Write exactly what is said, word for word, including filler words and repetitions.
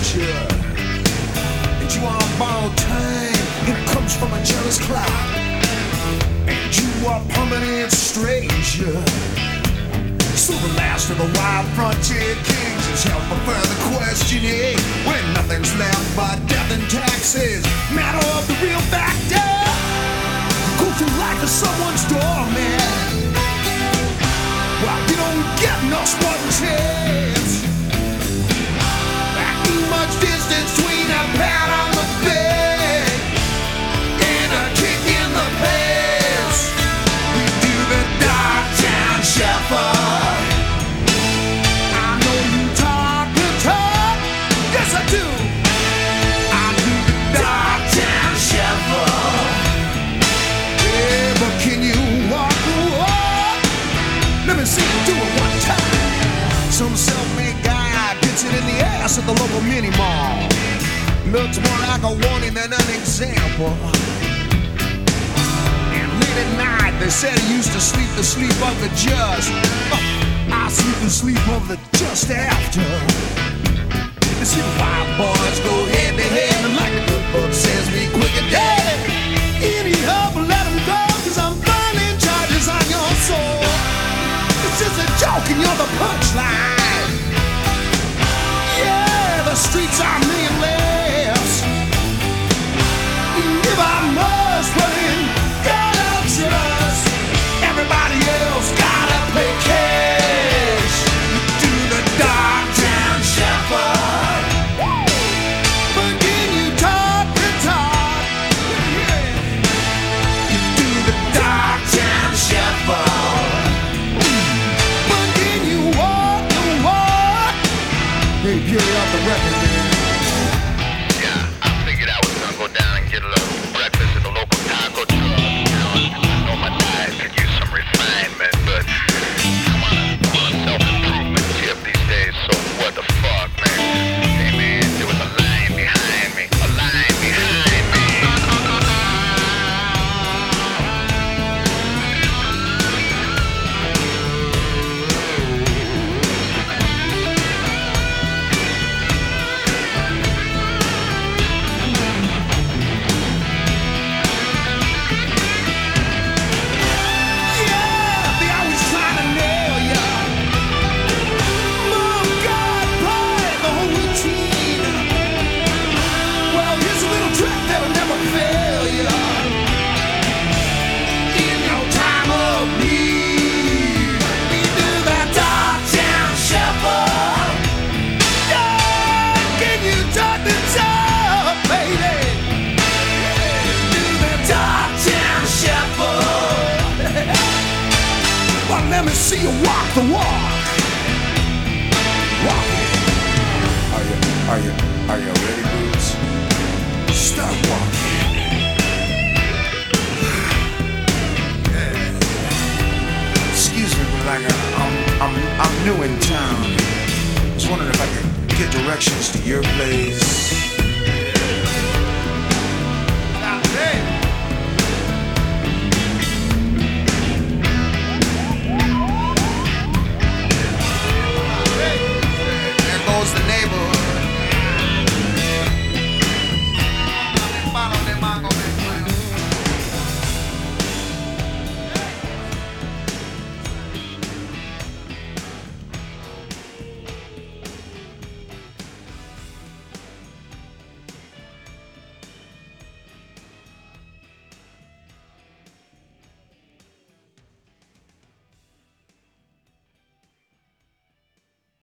future. And you are borrowed time, and it comes from a jealous cloud. And you are permanent stranger. So the last of the wild frontier kings is held for further questioning, when nothing's left but death and taxes. Matter of the real factor. Go through life as someone's doorman. Well, you don't get no sporting chance. There ain't much distance between a pat on the back and a kick in the pants. We do the Dogtown Shuffle. I know you talk the talk. Yes, I do. I do the Dogtown Shuffle. Yeah, but can you walk the walk? Let me see you do it one time. Some self-made guy gets it in the ass at the local mini mall. Looks more like a warning than an example. And late at night, they said he used to sleep the sleep of the just. Oh, I sleep the sleep of the just after. You see the wild boys go head to head, and like the good book says, be quick and dead. Anyhow, but let them go, cause I'm filing charges on your soul. It's just a joke and you're the punchline. Yeah, the streets are million laughs. If I must win, gotta trust. Everybody else gotta pay cash. Do the Dogtown Shuffle. But can you talk the talk? You do the Dogtown Shuffle. But can you walk the walk? Hey, get it off the record, man. Yeah, I figured I was gonna go down and get a little breakfast at the local taco truck. You know, I know my diet could use some refinement, but I'm on a, I'm on a self-improvement tip these days, so what the fuck, man? Hey, man, there was a line behind me, a line behind me. Yeah, they always trying to nail ya. Mom, God, boy, the whole routine. Well, here's a little trick that'll never fail ya. In your time of need, we do that Dogtown Shuffle. Yeah, can you talk the talk, baby? Do the Dogtown Shuffle. Well, let me see you walk the walk. Walk it. Are you, are you, are you ready, Boots? Start walking. Excuse me, but like uh, I'm, I'm, I'm new in town. I was wondering if I could get directions to your place.